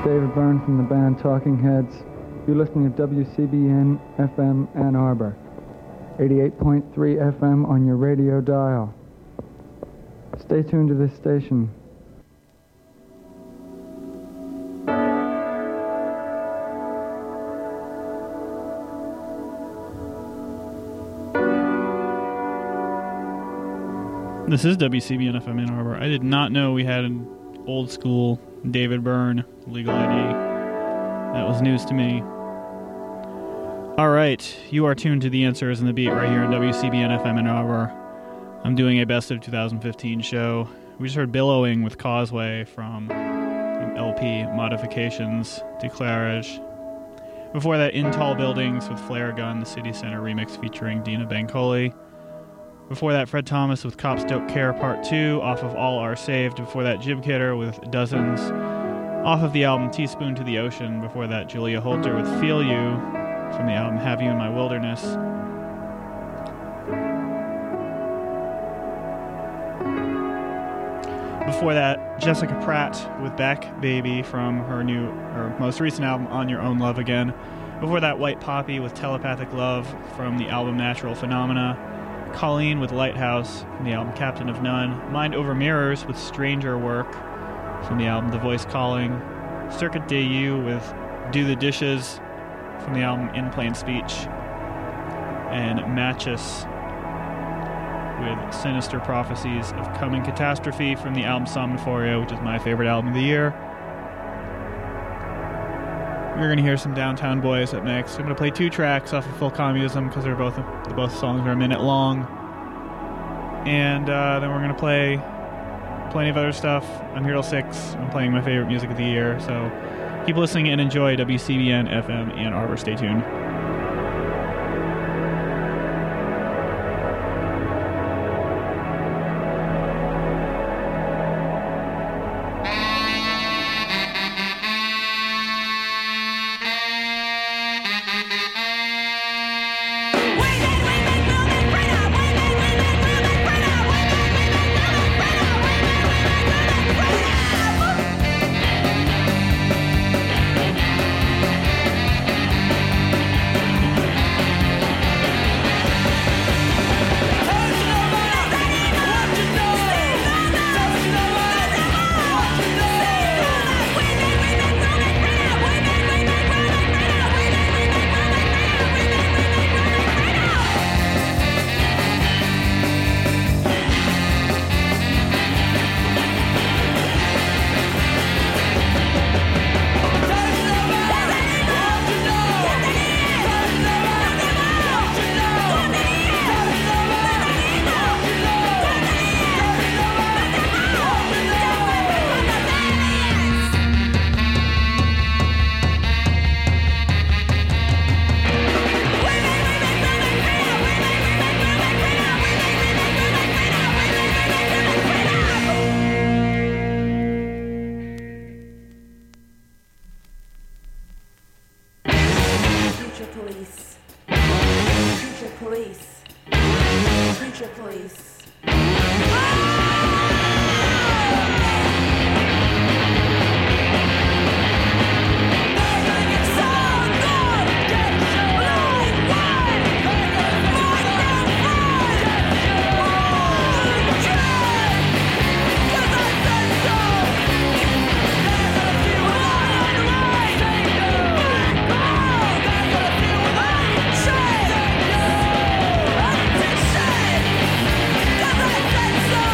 David Byrne from the band Talking Heads. You're listening to WCBN FM Ann Arbor, 88.3 FM on your radio dial. Stay tuned to this station. This is WCBN FM Ann Arbor. I did not know we had an old school David Byrne Legal ID. That was news to me. All right, you are tuned to The Answers and the Beat right here on WCBN FM Ann Arbor. I'm doing a best of 2015 show. We just heard Billowing with Causeway from LP Modifications, Declarage. Before that, In Tall Buildings with Flare Gun, the City Center remix featuring Dina Bancoli. Before that, Fred Thomas with Cops Don't Care Part 2 off of All Are Saved. Before that, Jib Kidder with Dozens off of the album Teaspoon to the Ocean. Before that, Julia Holter with Feel You from the album Have You in My Wilderness. Before that, Jessica Pratt with Back Baby from her most recent album On Your Own Love Again. Before that, White Poppy with Telepathic Love from the album Natural Phenomena. Colleen with Lighthouse from the album Captain of None. Mind Over Mirrors with Stranger Work from the album The Voice Calling. Circuit DU with Do the Dishes from the album In Plain Speech. And Matches with Sinister Prophecies of Coming Catastrophe from the album Somnophoria, which is my favorite album of the year. We're going to hear some Downtown Boys up next. I'm going to play 2 tracks off of Full Communism because the both songs are a minute long. And then we're going to play plenty of other stuff. I'm here till 6. I'm playing my favorite music of the year. So keep listening and enjoy WCBN FM Ann Arbor. Stay tuned. So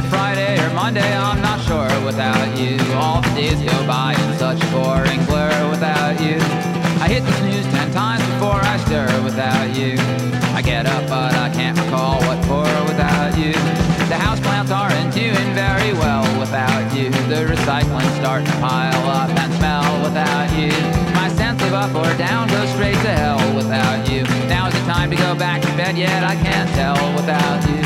Friday or Monday, I'm not sure without you. All the days go by in such a boring blur without you. I hit the snooze 10 times before I stir without you. I get up but I can't recall what for without you. The houseplants aren't doing very well without you. The recycling's starting to pile up and smell without you. My sense of up or down goes straight to hell without you. Now's the time to go back to bed, yet I can't tell without you.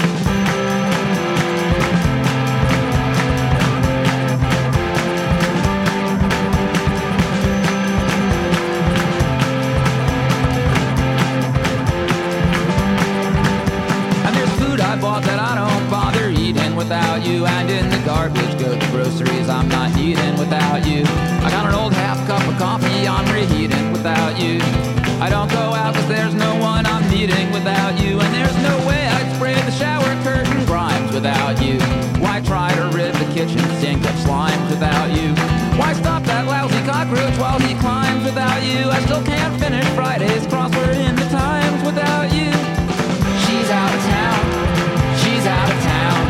That I don't bother eating without you. And in the garbage go the groceries I'm not needing without you. I got an old half cup of coffee I'm reheating without you. I don't go out cause there's no one I'm needing without you. And there's no way I'd spray the shower curtain grimes without you. Why try to rid the kitchen sink of slime without you? Why stop that lousy cockroach while he climbs without you? I still can't finish Friday's crossword in the Times without you. She's out of town. She's out of town.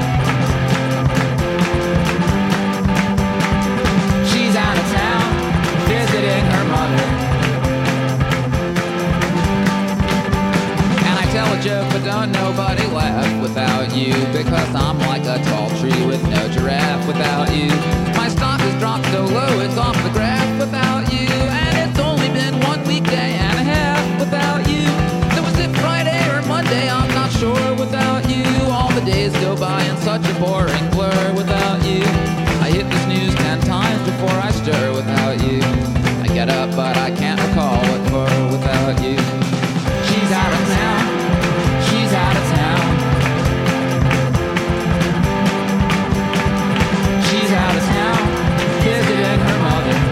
She's out of town, visiting her mother. And I tell a joke, but don't nobody laugh without you. Because I'm like a tall tree with no giraffe without you. My stock has dropped so low, it's off the graph without you. And it's only been 1 weekday and a half without you. So was it Friday or Monday? I'm not sure without you. All the days go by in such a boring blur without you. I hit the snooze 10 times before I stir without you. I get up but I can't recall what for without you. She's out of town. She's out of town. She's out of town, visiting her mother.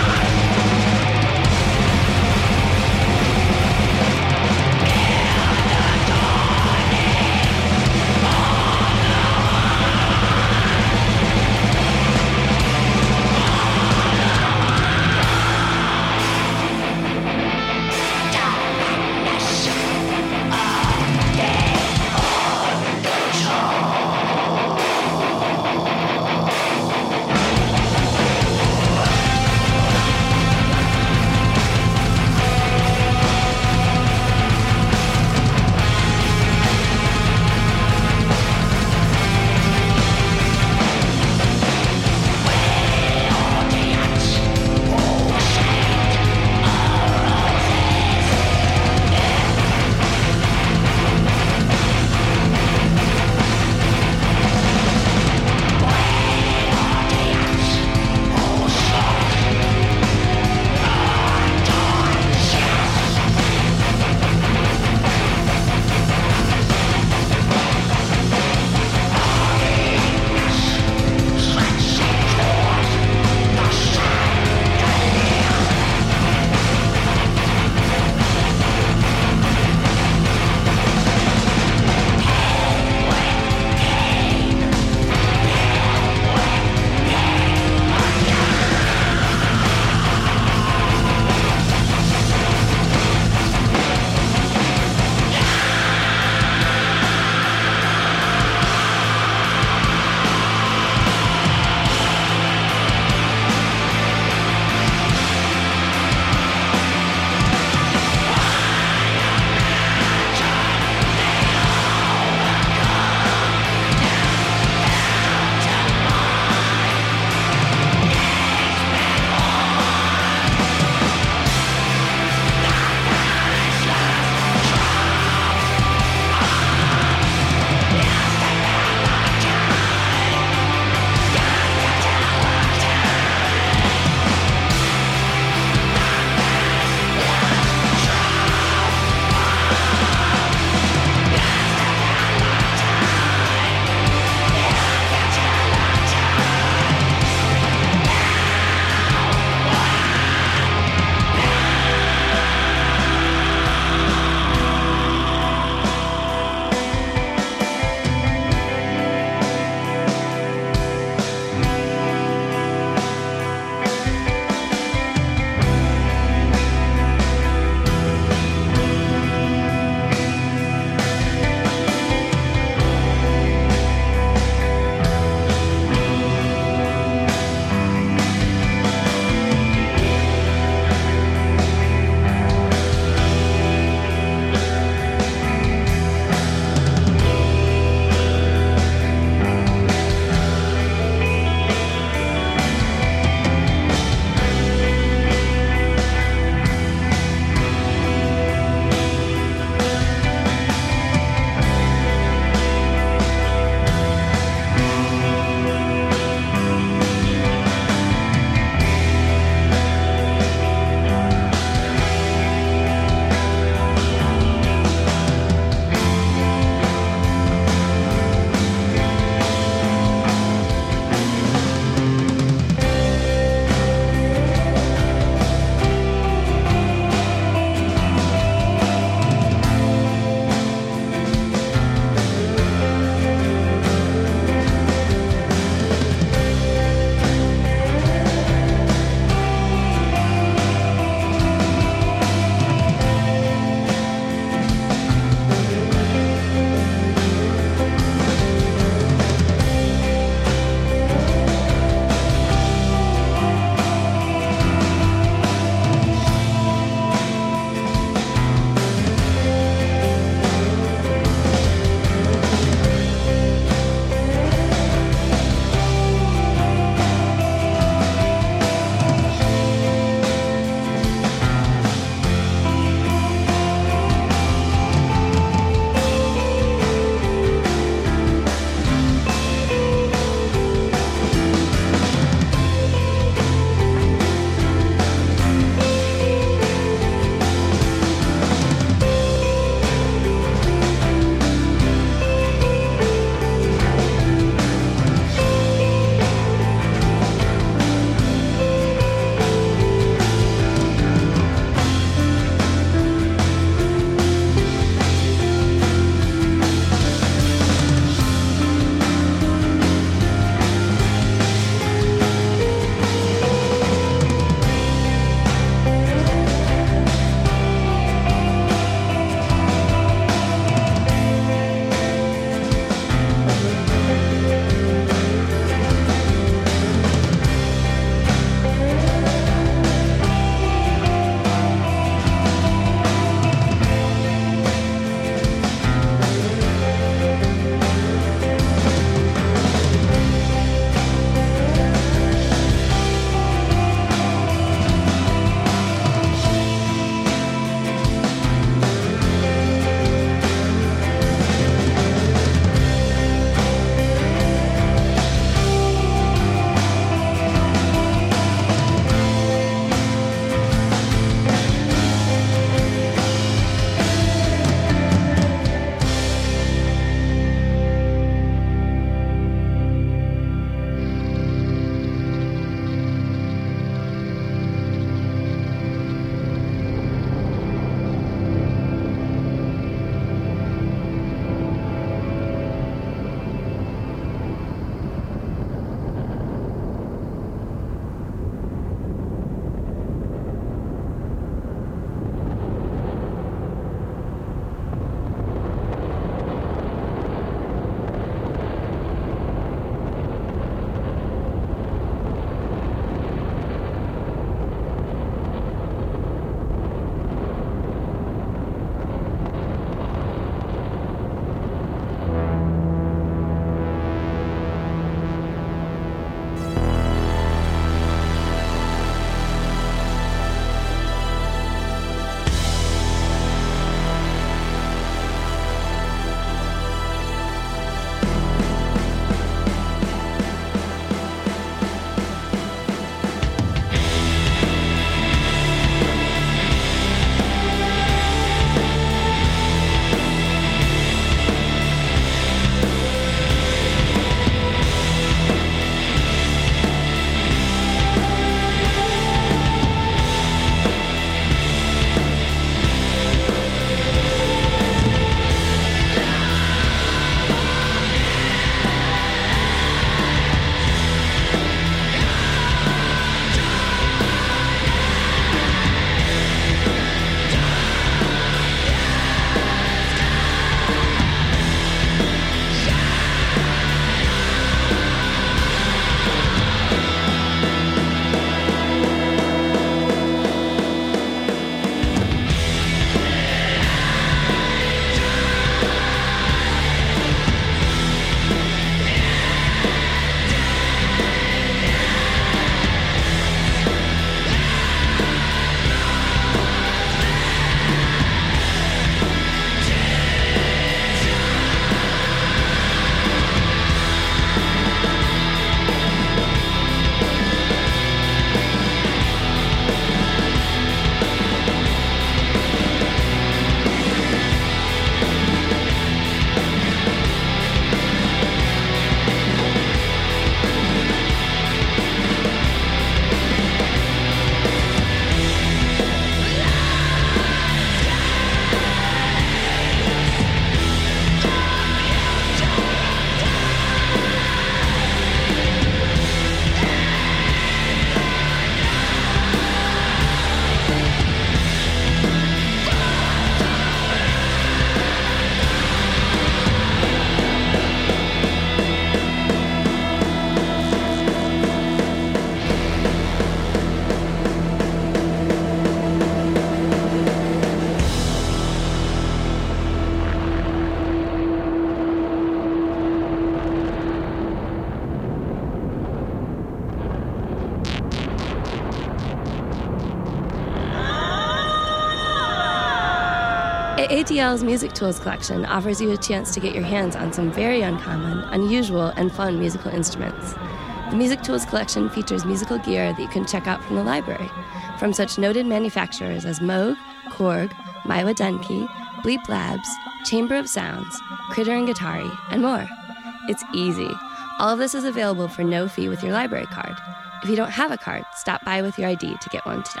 ADL's Music Tools collection offers you a chance to get your hands on some very uncommon, unusual, and fun musical instruments. The Music Tools collection features musical gear that you can check out from the library, from such noted manufacturers as Moog, Korg, Maiwa Denki, Bleep Labs, Chamber of Sounds, Critter and Guitari, and more. It's easy. All of this is available for no fee with your library card. If you don't have a card, stop by with your ID to get one today.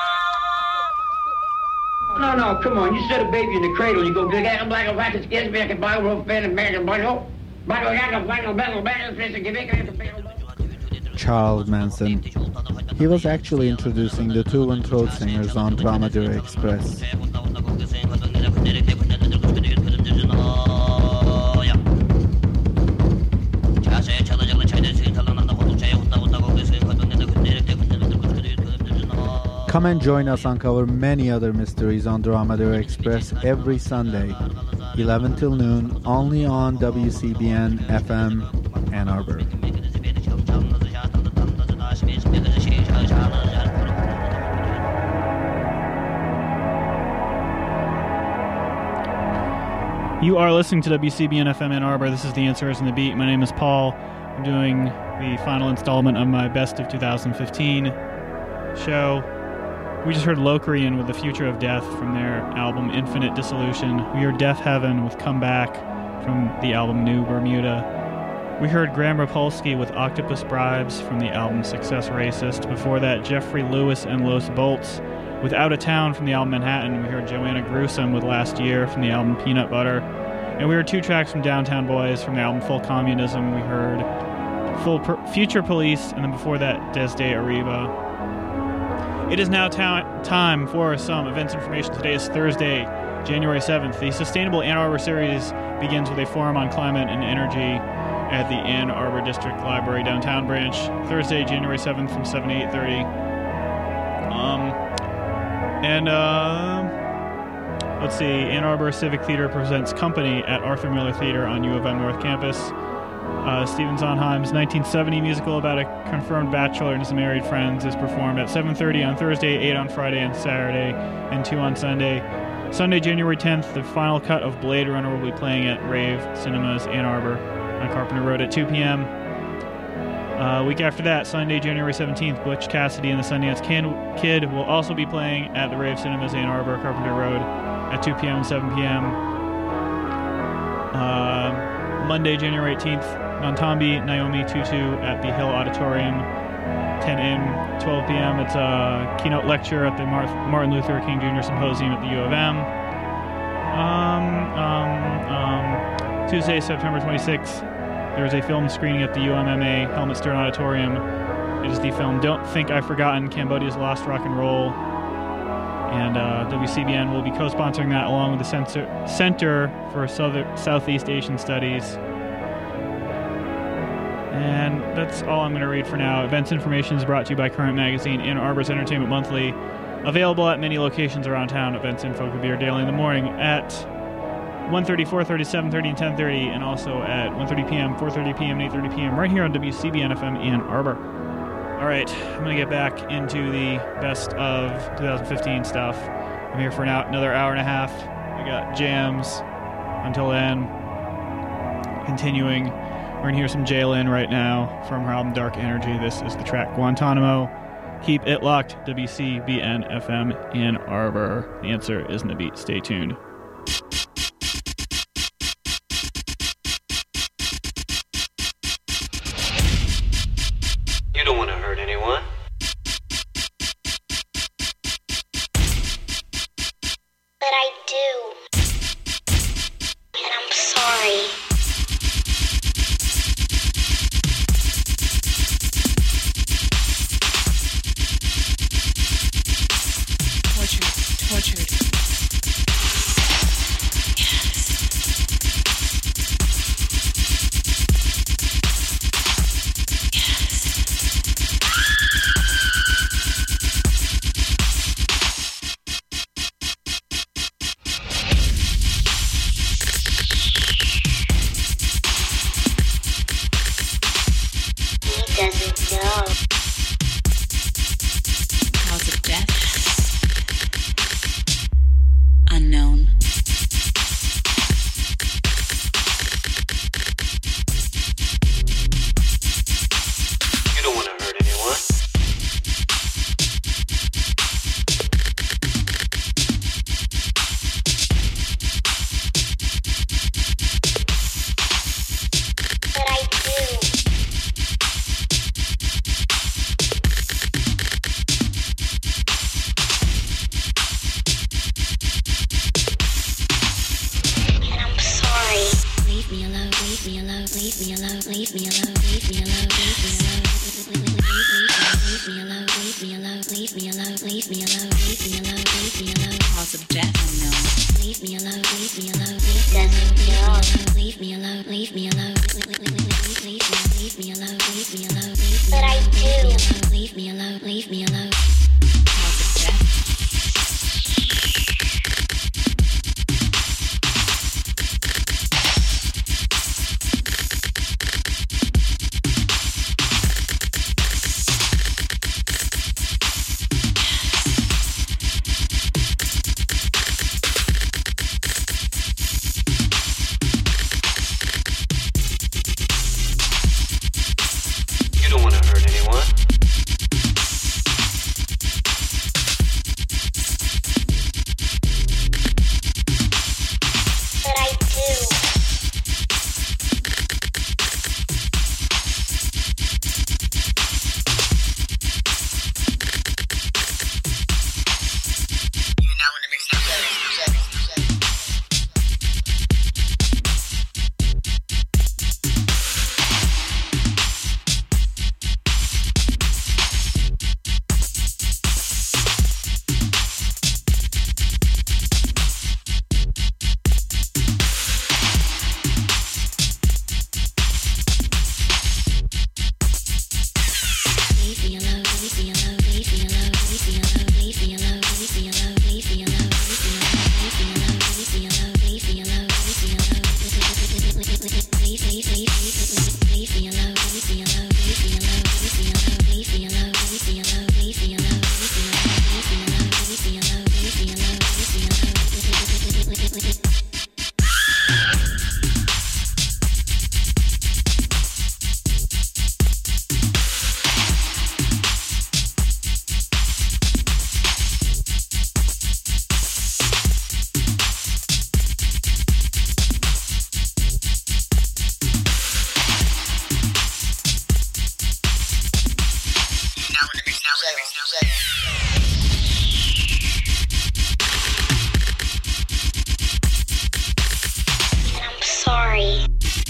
No, come on. You set a baby in the cradle, you go, Charles Manson. He was actually introducing the Tool and Throat Singers on Dromedary Express. Come and join us uncover many other mysteries on Dromedary Express every Sunday, 11 till noon, only on WCBN FM Ann Arbor. You are listening to WCBN FM Ann Arbor. This is The Answer Isn't the Beat. My name is Paul. I'm doing the final installment of my Best of 2015 show. We just heard Locrian with The Future of Death from their album Infinite Dissolution. We heard Death Heaven with Come Back from the album New Bermuda. We heard Graham Rapolsky with Octopus Bribes from the album Success Racist. Before that, Jeffrey Lewis and Los Bolts with Out of Town from the album Manhattan. We heard Joanna Gruesome with Last Year from the album Peanut Butter. And we heard 2 tracks from Downtown Boys from the album Full Communism. We heard Future Police, and then before that, Desde Arriba. It is now time for some events information. Today is Thursday, January 7th. The Sustainable Ann Arbor Series begins with a forum on climate and energy at the Ann Arbor District Library Downtown Branch, Thursday, January 7th from 7 to 8:30. Let's see, Ann Arbor Civic Theater presents Company at Arthur Miller Theater on U of M North Campus. Stephen Sondheim's 1970 musical about a confirmed bachelor and his married friends is performed at 7:30 on Thursday, 8 on Friday and Saturday, and 2 on Sunday. Sunday, January 10th, the final cut of Blade Runner will be playing at Rave Cinemas, Ann Arbor on Carpenter Road at 2 p.m. Week after that, Sunday, January 17th, Butch Cassidy and the Sundance Kid will also be playing at the Rave Cinemas, Ann Arbor, Carpenter Road at 2 p.m. and 7 p.m. Monday, January 18th, Nantambi, Naomi Tutu at the Hill Auditorium, 10 a.m., 12 p.m. It's a keynote lecture at the Martin Luther King Jr. Symposium at the U of M. Tuesday, September 26th, there is a film screening at the UMMA Helmut Stern Auditorium. It is the film Don't Think I've Forgotten, Cambodia's Lost Rock and Roll. And WCBN will be co-sponsoring that along with the Center for Southeast Asian Studies. And that's all I'm going to read for now. Events information is brought to you by Current Magazine, Ann Arbor's Entertainment Monthly. Available at many locations around town. Events info could be here daily in the morning at 1:30, 4:30, 7:30, and 10:30, and also at 1:30 p.m., 4:30 p.m., and 8:30 p.m. right here on WCBN FM Ann Arbor. All right, I'm going to get back into the best of 2015 stuff. I'm here for another hour and a half. We got jams until then. Continuing, we're going to hear some Jalen right now from her album Dark Energy. This is the track Guantanamo. Keep it locked, WCBN FM Ann Arbor. The Answer is in the beat. Stay tuned. You don't want to hurt anyone. But I do. And I'm sorry. Tortured. alone, leave me alone, leave me alone, leave me alone. Cause of death unknown. Leave me alone, leave me alone, leave me alone, leave me alone, leave me alone, leave me alone, leave me alone, leave me alone, leave me alone. But I do. Leave me alone, leave me alone. Cause of death. You don't want to hurt anyone. But I do. And I'm sorry.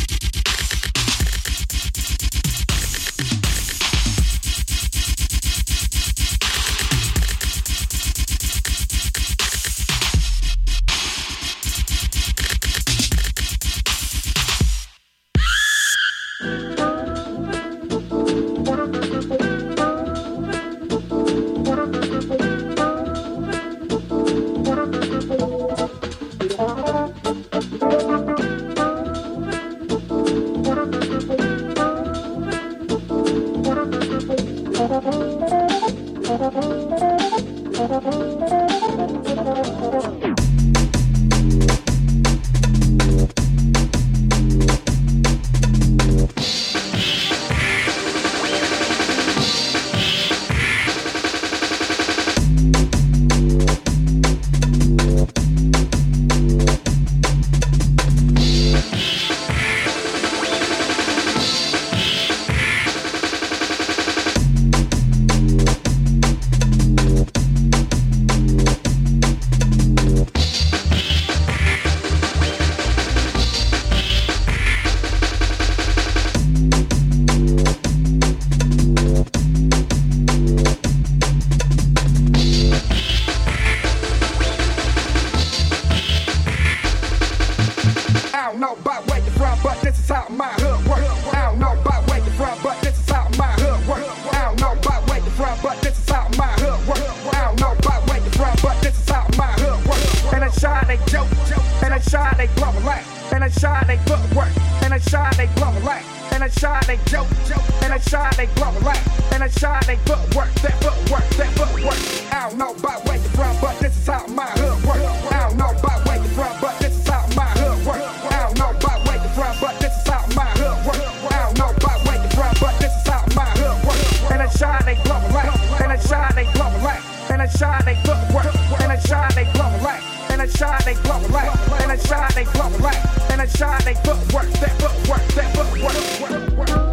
I don't know about where you're from, but this is how my hood works. I don't know about where you're from, but this is how my hood works. I don't know about where you're from, but this is how my hood works. I don't know about where you're from, but this is how my hood works. And they shine, they joke, and they shine, they blow a light, and they shine, they footwork, and they shine, they blow a light, and they shine, they joke, and they shine, they blow a light, and they shine, they footwork, that footwork, that footwork. I don't know about where you're from, but this is how my hood works. I don't know about where you're from, but this is how my hood works. I don't know about where you're from, but this is how my hood works. I don't know about where you're from, but this is how my hood works. And they shine, they blow a light, and they shine, they blow a light, and they shine, they footwork, and they shine, they blow a light, and they shine, they blow a light, and they shine, they blow a light, and they shine, they footwork, that footwork, that footwork.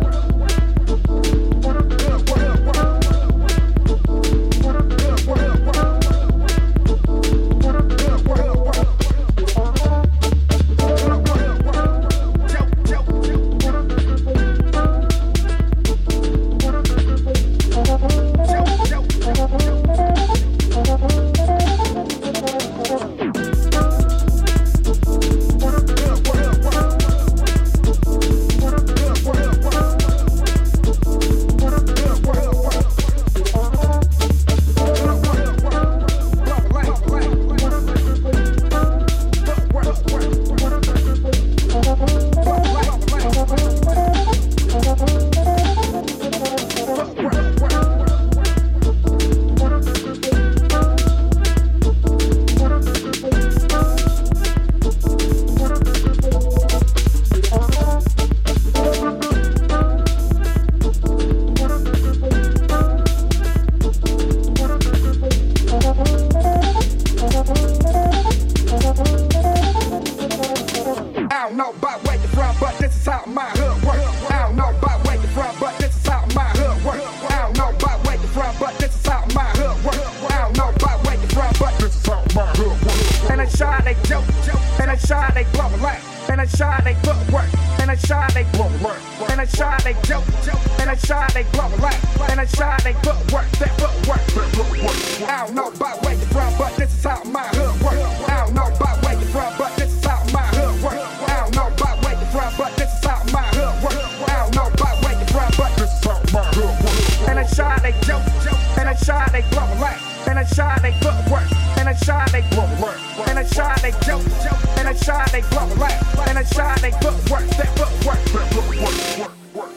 shot, they blow a laugh. And I shot, they footwork. And I shot, they blow a work. And I shot, they joke. And I shot, they blow a laugh. And I shot, they footwork. That footwork. I don't know about where you're from, but this is how my hood work. I don't know about where you're from, but this is how my hood work. I don't know about where you're from, but this is how my hood work. I don't know about where you're from, but this is how my hood work. And I shot, they joke. And I shot, they blow a laugh. And I shot, they footwork. And I shot, they blow a work. And I shot, they joke. And I shot, they blow a laugh. And I shot, they footwork. That footwork. That footwork.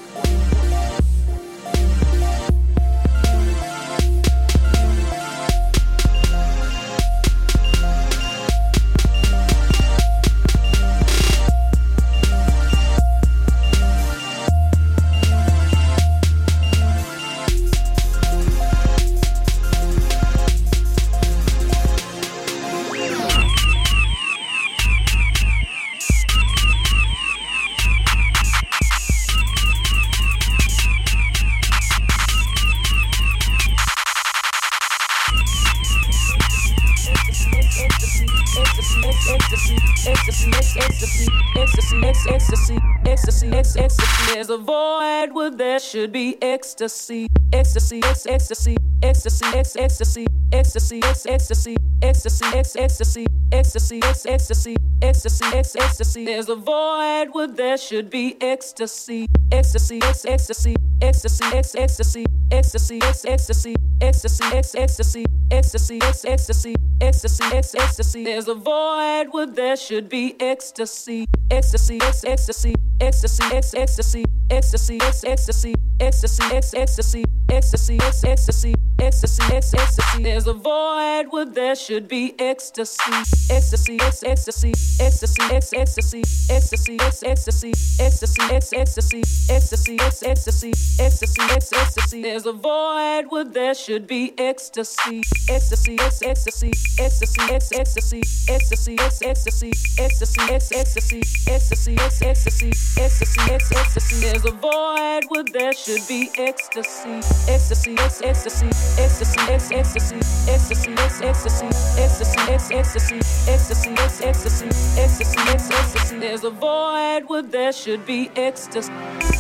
There's a void where there should be ecstasy. Ecstasy, ecstasy, ecstasy, ecstasy, ecstasy, ecstasy, ecstasy, ecstasy, ecstasy, ecstasy, ecstasy, ecstasy. There's a void where there should be ecstasy. Ecstasy, ecstasy, ecstasy, ecstasy, ecstasy, ecstasy, ecstasy, ecstasy, ecstasy, ecstasy, ecstasy, ecstasy. There's a void where there should be ecstasy. Ecstasy, ecstasy, ecstasy, ecstasy, ecstasy, ecstasy, ecstasy, ecstasy, ecstasy, ecstasy, ecstasy, ecstasy. There's a void where there should be ecstasy. Ecstasy, ecstasy, ecstasy, ecstasy, ecstasy, ecstasy, ecstasy, ecstasy, ecstasy, ecstasy, ecstasy, ecstasy. There's a void where there should be ecstasy. Ecstasy, ecstasy, ecstasy, ecstasy, ecstasy, ecstasy, ecstasy, ecstasy, ecstasy, ecstasy, ecstasy, ecstasy. There's a void where there should be ecstasy. Ecstasy, ecstasy, ecstasy, ecstasy, ecstasy, ecstasy, ecstasy, ecstasy, ecstasy, ecstasy, ecstasy, ecstasy. There's a void where there should be ecstasy.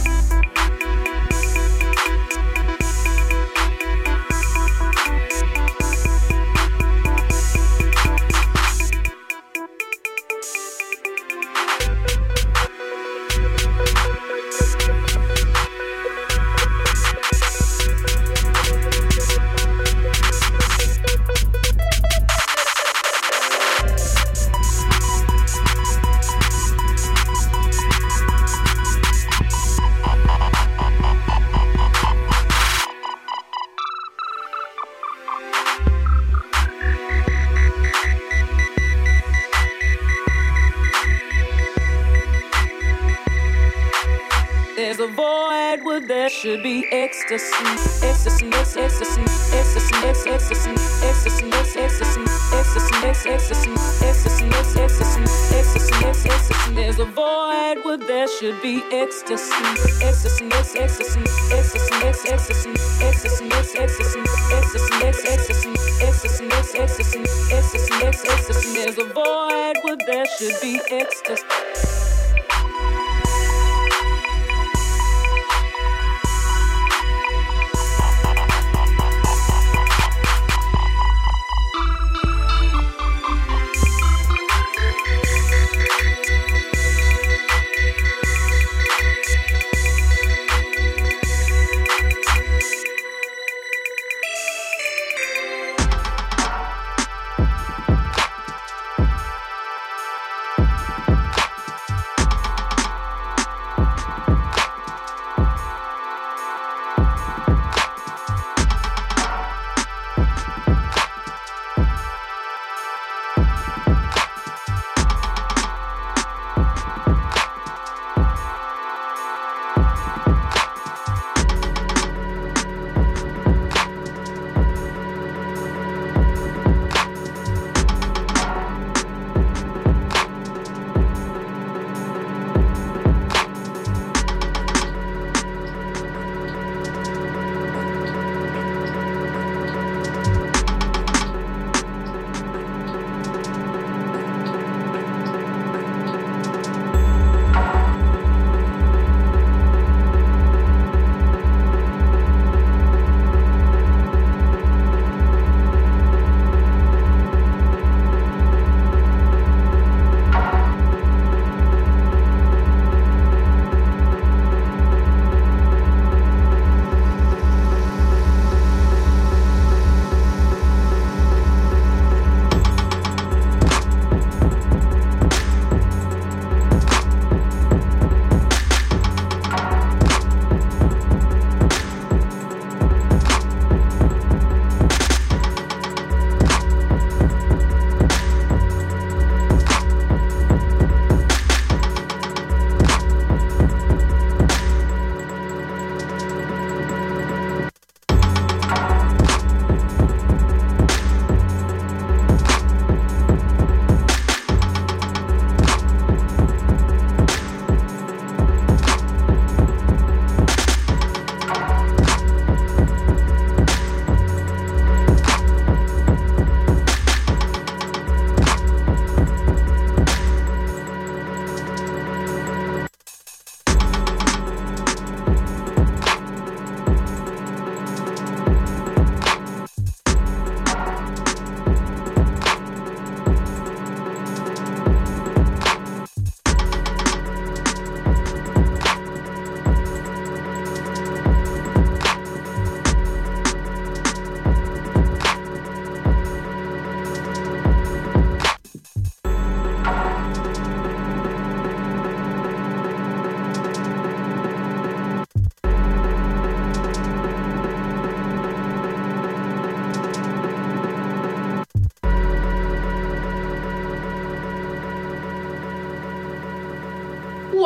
There's a void where there should be ecstasy. Ecstasy, ecstasy, ecstasy, ecstasy, ecstasy, ecstasy, ecstasy, ecstasy, ecstasy, ecstasy, ecstasy, ecstasy. There's a void where there should be ecstasy. Ecstasy, ecstasy, ecstasy, ecstasy, ecstasy, ecstasy, ecstasy, ecstasy, ecstasy, ecstasy, ecstasy, ecstasy. There's a void where there should be ecstasy.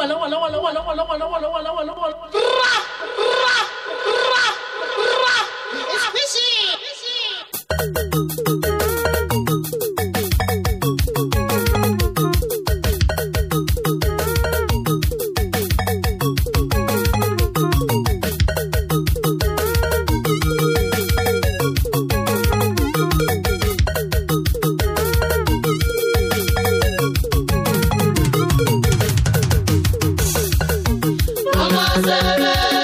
Mama,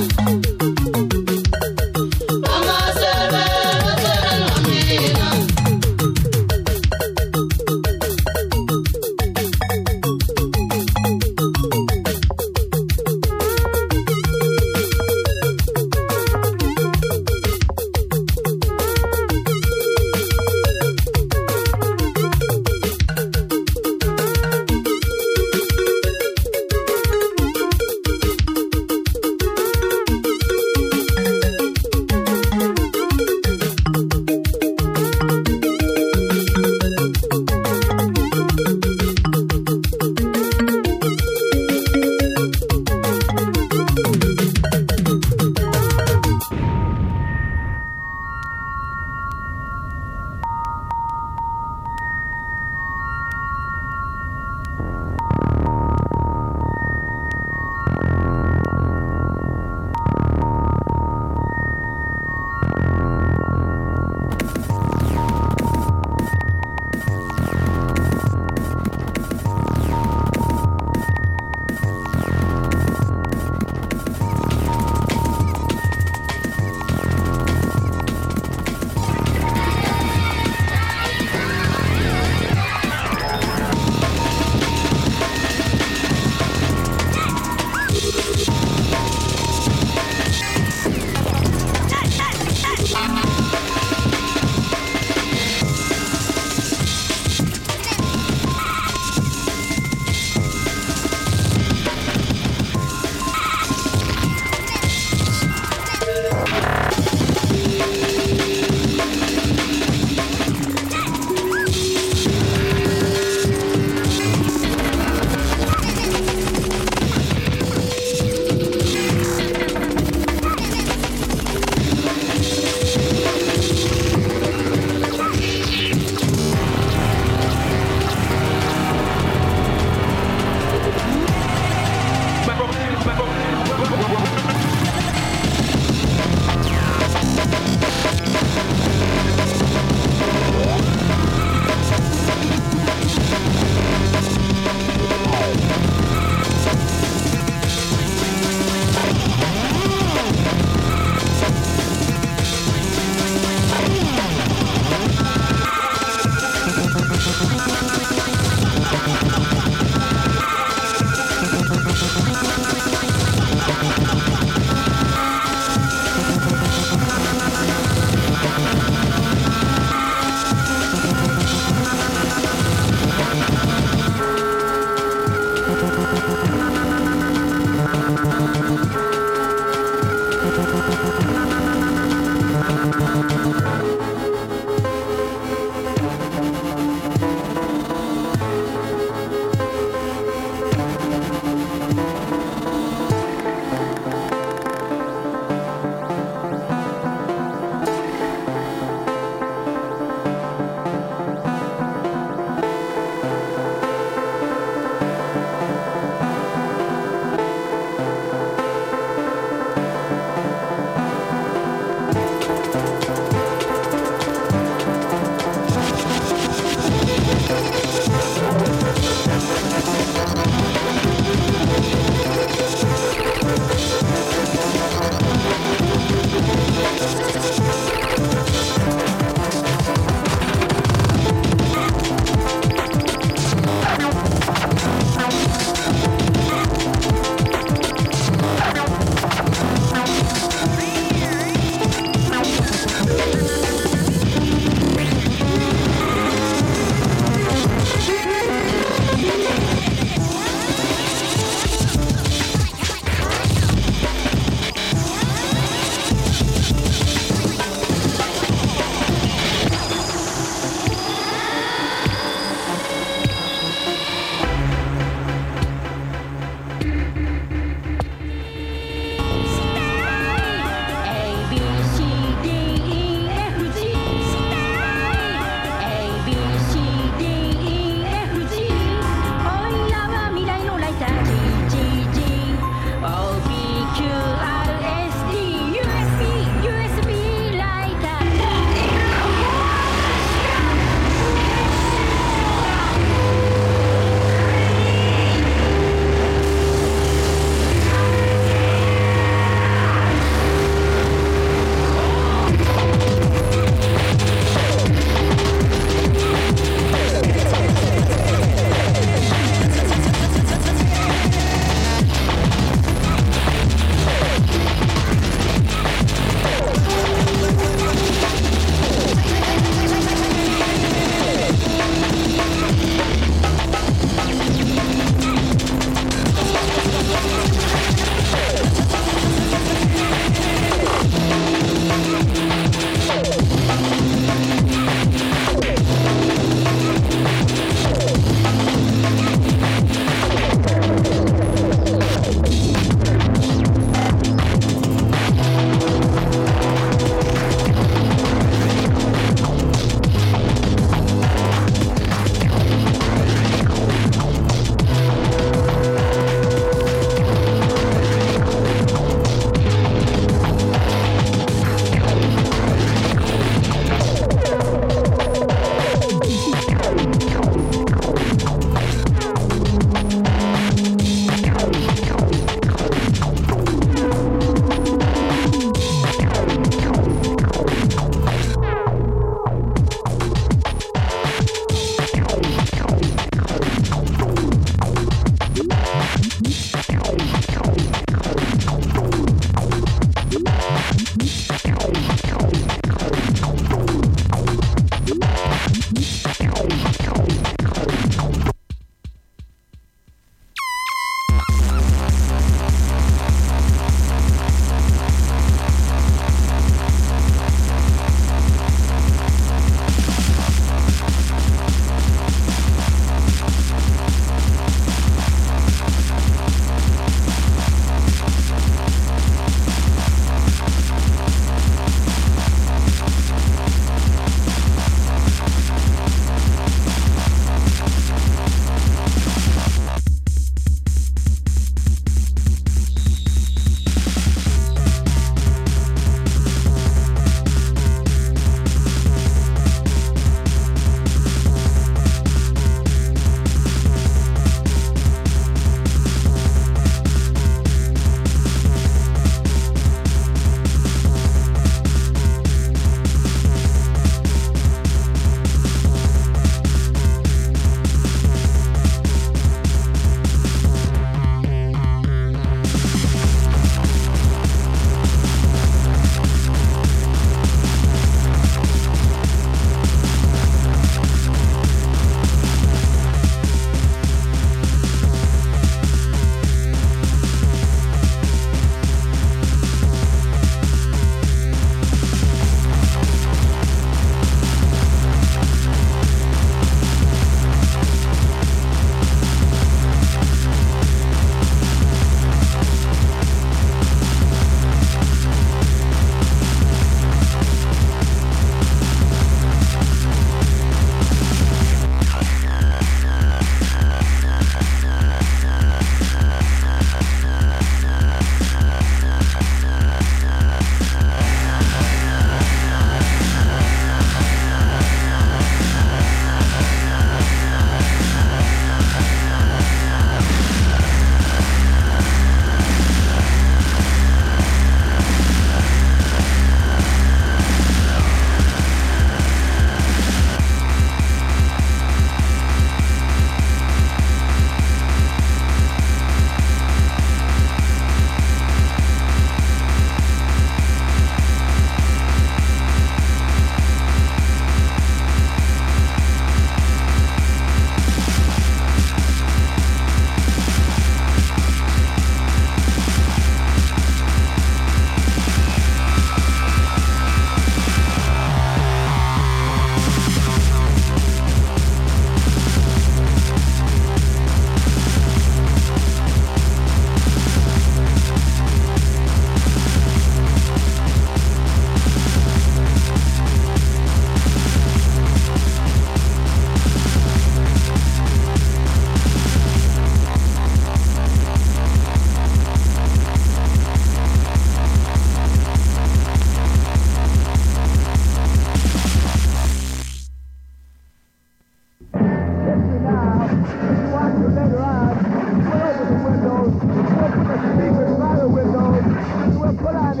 Well,